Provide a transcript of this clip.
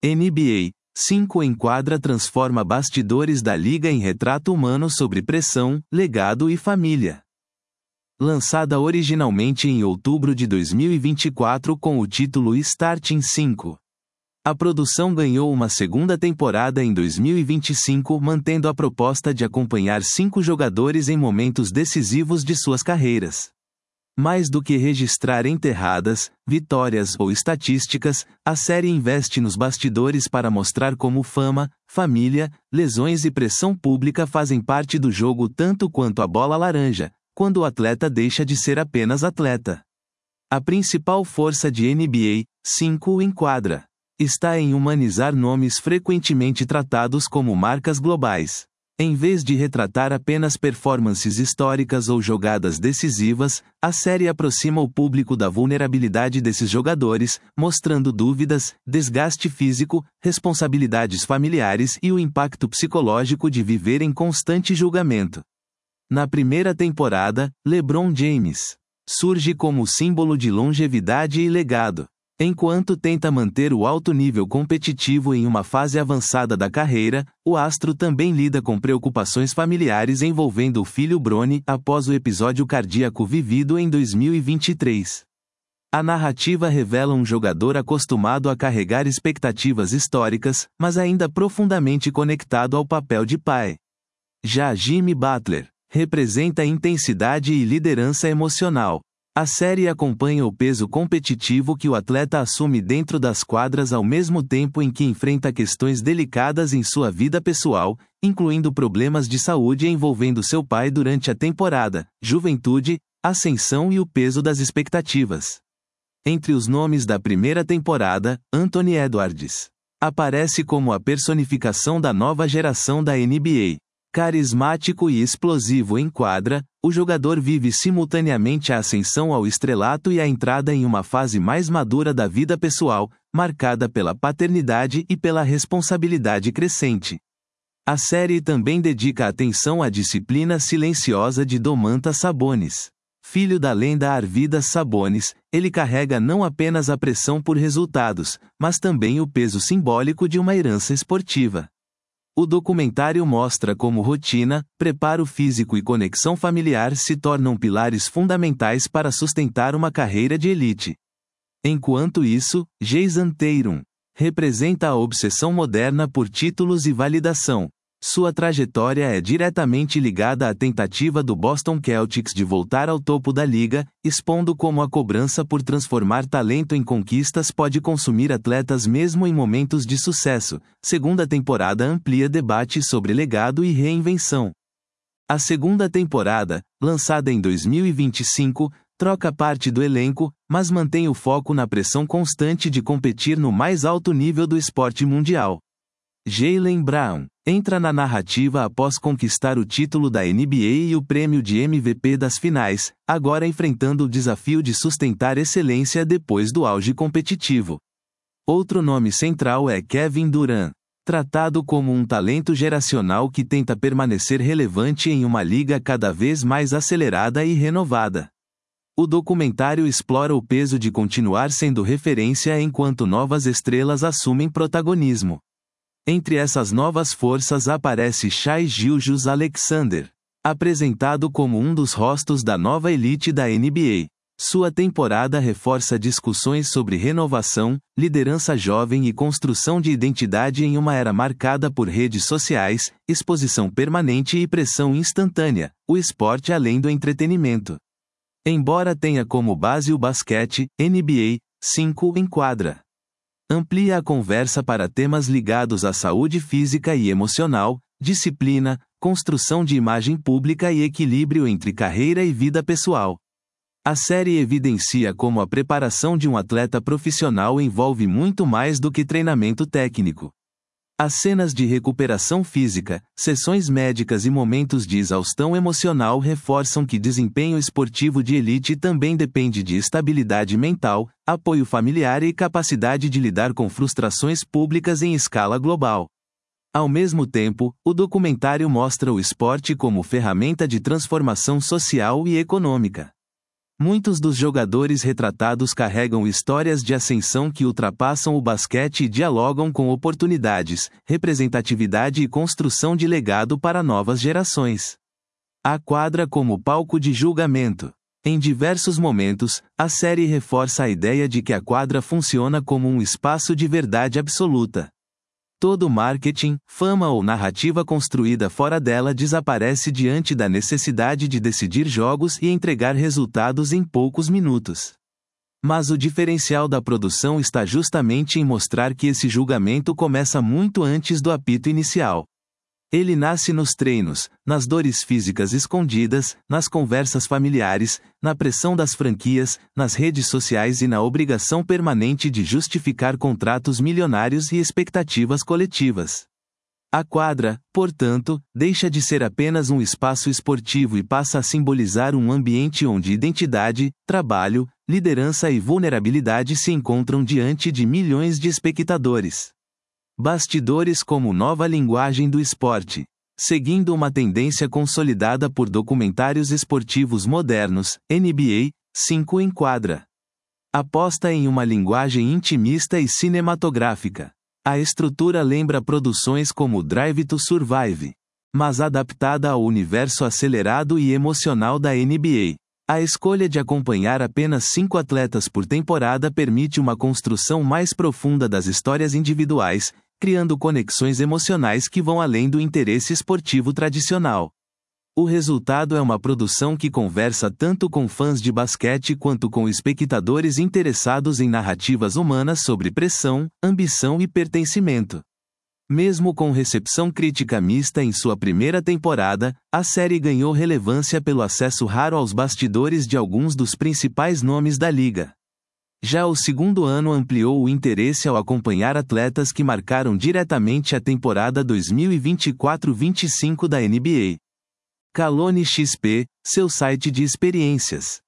NBA 5 enquadra transforma bastidores da liga em retrato humano sobre pressão, legado e família. Lançada originalmente em outubro de 2024 com o título Starting 5. A produção ganhou uma segunda temporada em 2025, mantendo a proposta de acompanhar 5 jogadores em momentos decisivos de suas carreiras. Mais do que registrar enterradas, vitórias ou estatísticas, a série investe nos bastidores para mostrar como fama, família, lesões e pressão pública fazem parte do jogo tanto quanto a bola laranja, quando o atleta deixa de ser apenas atleta. A principal força de NBA 5 enquadra está em humanizar nomes frequentemente tratados como marcas globais. Em vez de retratar apenas performances históricas ou jogadas decisivas, a série aproxima o público da vulnerabilidade desses jogadores, mostrando dúvidas, desgaste físico, responsabilidades familiares e o impacto psicológico de viver em constante julgamento. Na primeira temporada, LeBron James surge como símbolo de longevidade e legado. Enquanto tenta manter o alto nível competitivo em uma fase avançada da carreira, o astro também lida com preocupações familiares envolvendo o filho Bronny após o episódio cardíaco vivido em 2023. A narrativa revela um jogador acostumado a carregar expectativas históricas, mas ainda profundamente conectado ao papel de pai. Já Jimmy Butler representa intensidade e liderança emocional. A série acompanha o peso competitivo que o atleta assume dentro das quadras ao mesmo tempo em que enfrenta questões delicadas em sua vida pessoal, incluindo problemas de saúde envolvendo seu pai durante a temporada, juventude, ascensão e o peso das expectativas. Entre os nomes da primeira temporada, Anthony Edwards aparece como a personificação da nova geração da NBA. Carismático e explosivo em quadra, o jogador vive simultaneamente a ascensão ao estrelato e a entrada em uma fase mais madura da vida pessoal, marcada pela paternidade e pela responsabilidade crescente. A série também dedica atenção à disciplina silenciosa de Domantas Sabonis. Filho da lenda Arvydas Sabonis, ele carrega não apenas a pressão por resultados, mas também o peso simbólico de uma herança esportiva. O documentário mostra como rotina, preparo físico e conexão familiar se tornam pilares fundamentais para sustentar uma carreira de elite. Enquanto isso, Jason Tatum representa a obsessão moderna por títulos e validação. Sua trajetória é diretamente ligada à tentativa do Boston Celtics de voltar ao topo da liga, expondo como a cobrança por transformar talento em conquistas pode consumir atletas mesmo em momentos de sucesso. Segunda temporada amplia debate sobre legado e reinvenção. A segunda temporada, lançada em 2025, troca parte do elenco, mas mantém o foco na pressão constante de competir no mais alto nível do esporte mundial. Jaylen Brown entra na narrativa após conquistar o título da NBA e o prêmio de MVP das finais, agora enfrentando o desafio de sustentar excelência depois do auge competitivo. Outro nome central é Kevin Durant, tratado como um talento geracional que tenta permanecer relevante em uma liga cada vez mais acelerada e renovada. O documentário explora o peso de continuar sendo referência enquanto novas estrelas assumem protagonismo. Entre essas novas forças aparece Shai Gilgeous-Alexander, apresentado como um dos rostos da nova elite da NBA. Sua temporada reforça discussões sobre renovação, liderança jovem e construção de identidade em uma era marcada por redes sociais, exposição permanente e pressão instantânea, o esporte além do entretenimento. Embora tenha como base o basquete, NBA 5 enquadra. Amplia a conversa para temas ligados à saúde física e emocional, disciplina, construção de imagem pública e equilíbrio entre carreira e vida pessoal. A série evidencia como a preparação de um atleta profissional envolve muito mais do que treinamento técnico. As cenas de recuperação física, sessões médicas e momentos de exaustão emocional reforçam que desempenho esportivo de elite também depende de estabilidade mental, apoio familiar e capacidade de lidar com frustrações públicas em escala global. Ao mesmo tempo, o documentário mostra o esporte como ferramenta de transformação social e econômica. Muitos dos jogadores retratados carregam histórias de ascensão que ultrapassam o basquete e dialogam com oportunidades, representatividade e construção de legado para novas gerações. A quadra como palco de julgamento. Em diversos momentos, a série reforça a ideia de que a quadra funciona como um espaço de verdade absoluta. Todo marketing, fama ou narrativa construída fora dela desaparece diante da necessidade de decidir jogos e entregar resultados em poucos minutos. Mas o diferencial da produção está justamente em mostrar que esse julgamento começa muito antes do apito inicial. Ele nasce nos treinos, nas dores físicas escondidas, nas conversas familiares, na pressão das franquias, nas redes sociais e na obrigação permanente de justificar contratos milionários e expectativas coletivas. A quadra, portanto, deixa de ser apenas um espaço esportivo e passa a simbolizar um ambiente onde identidade, trabalho, liderança e vulnerabilidade se encontram diante de milhões de espectadores. Bastidores como nova linguagem do esporte. Seguindo uma tendência consolidada por documentários esportivos modernos, NBA, 5 em quadra. Aposta em uma linguagem intimista e cinematográfica. A estrutura lembra produções como Drive to Survive, mas adaptada ao universo acelerado e emocional da NBA. A escolha de acompanhar apenas 5 atletas por temporada permite uma construção mais profunda das histórias individuais, criando conexões emocionais que vão além do interesse esportivo tradicional. O resultado é uma produção que conversa tanto com fãs de basquete quanto com espectadores interessados em narrativas humanas sobre pressão, ambição e pertencimento. Mesmo com recepção crítica mista em sua primeira temporada, a série ganhou relevância pelo acesso raro aos bastidores de alguns dos principais nomes da liga. Já o segundo ano ampliou o interesse ao acompanhar atletas que marcaram diretamente a temporada 2024-25 da NBA. Kalone XP, seu site de experiências.